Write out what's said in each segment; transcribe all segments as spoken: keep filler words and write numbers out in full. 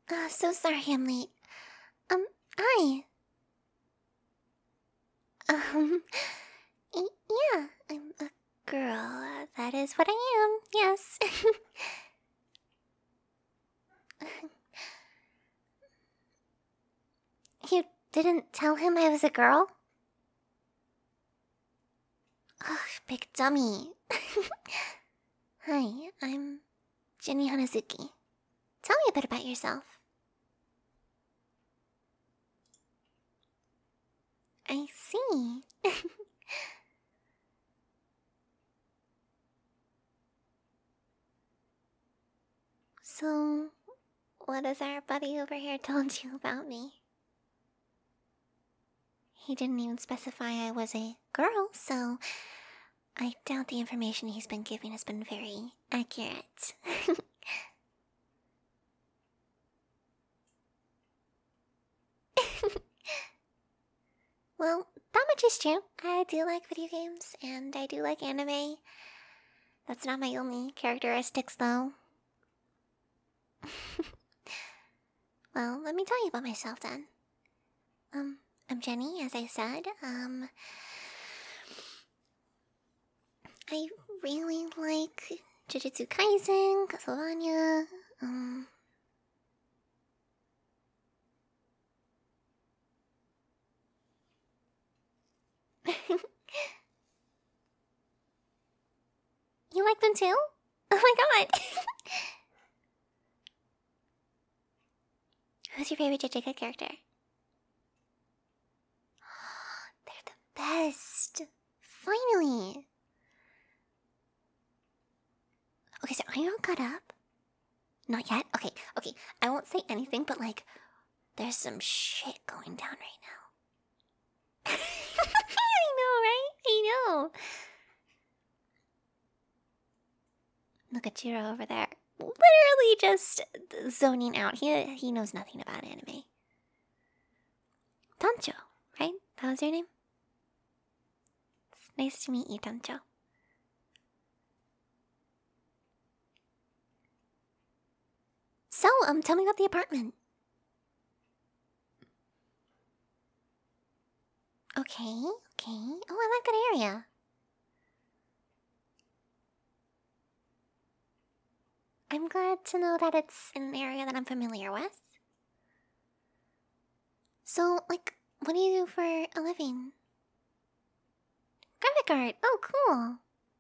Uh, so sorry I'm late. Um, hi. Um, y- yeah, I'm a girl. Uh, that is what I am, yes. You didn't tell him I was a girl? Ugh, big dummy. Hi, I'm Jenny Hanazuki. Tell me a bit about yourself. I see. So, what has our buddy over here told you about me? He didn't even specify I was a girl, so I doubt the information he's been giving has been very accurate. Well, that much is true. I do like video games, and I do like anime. That's not my only characteristics, though. Well, let me tell you about myself then. Um, I'm Jenny, as I said. Um, I really like Jujutsu Kaisen, Castlevania. Um, you like them too? Oh my god! Who's your favorite J J K character? They're the best! Finally! Okay, so are you all caught up? Not yet? Okay, okay. I won't say anything, but like, there's some shit going down right now. I know, right? I know. Look at Jiro over there. Literally just zoning out. He he knows nothing about anime. Tancho, right? That was your name? It's nice to meet you, Tancho. So, um, tell me about the apartment. Okay, okay. Oh, I like that area. I'm glad to know that it's an area that I'm familiar with. So, like, what do you do for a living? Graphic art. Oh, cool.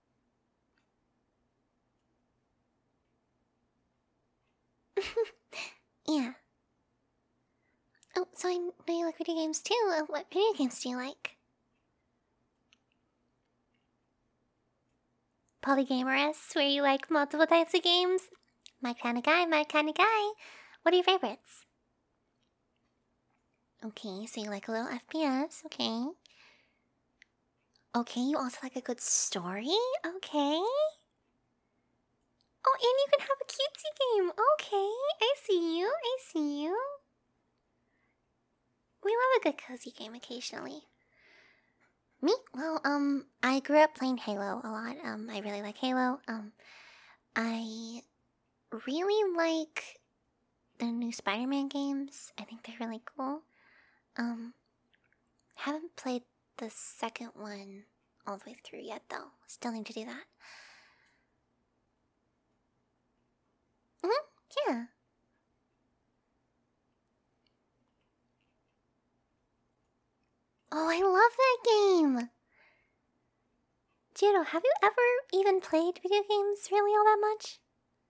Yeah. Oh, so I know you like video games too. Uh, what video games do you like? Polygamorous, where you like multiple types of games? My kind of guy, my kind of guy. What are your favorites? Okay, so you like a little F P S, okay. Okay, you also like a good story? Okay. Oh, and you can have a cutesy game. Okay, I see you, I see you. We love a good cozy game occasionally. Me? Well, um, I grew up playing Halo a lot. Um, I really like Halo. Um, I really like the new Spider-Man games. I think they're really cool. Um, haven't played the second one all the way through yet, though. Still need to do that. Mm-hmm, yeah. Oh, I love that game! Jiro, have you ever even played video games really all that much?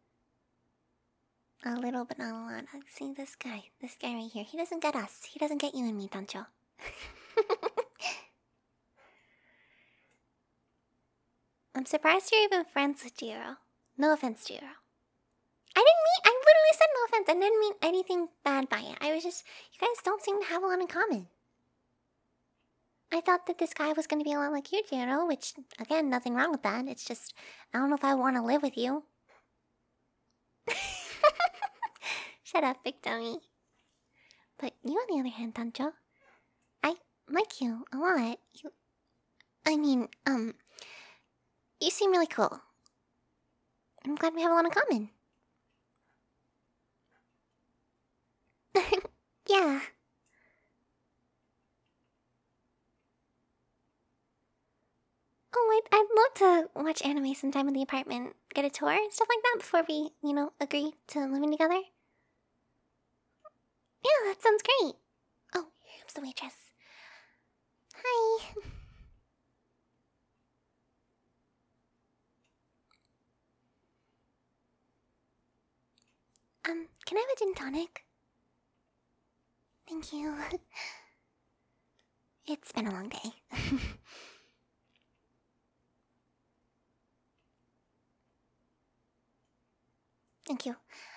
A little, but not a lot. See, this guy. This guy right here. He doesn't get us. He doesn't get you and me, Tancho. I'm surprised you're even friends with Jiro. No offense, Jiro. I didn't mean, I literally said no offense. I didn't mean anything bad by it. I was just, you guys don't seem to have a lot in common. I thought that this guy was going to be a lot like you, Jiro, which, again, nothing wrong with that. It's just, I don't know if I want to live with you. Shut up, big dummy. But you, on the other hand, Tancho, I like you a lot. You, I mean, um, you seem really cool. I'm glad we have a lot in common. Yeah. Oh, I'd, I'd love to watch anime sometime in the apartment, get a tour and stuff like that before we, you know, agree to living together. Yeah, that sounds great. Oh, here comes the waitress. Hi. um, can I have a gin tonic? Thank you. It's been a long day. Thank you.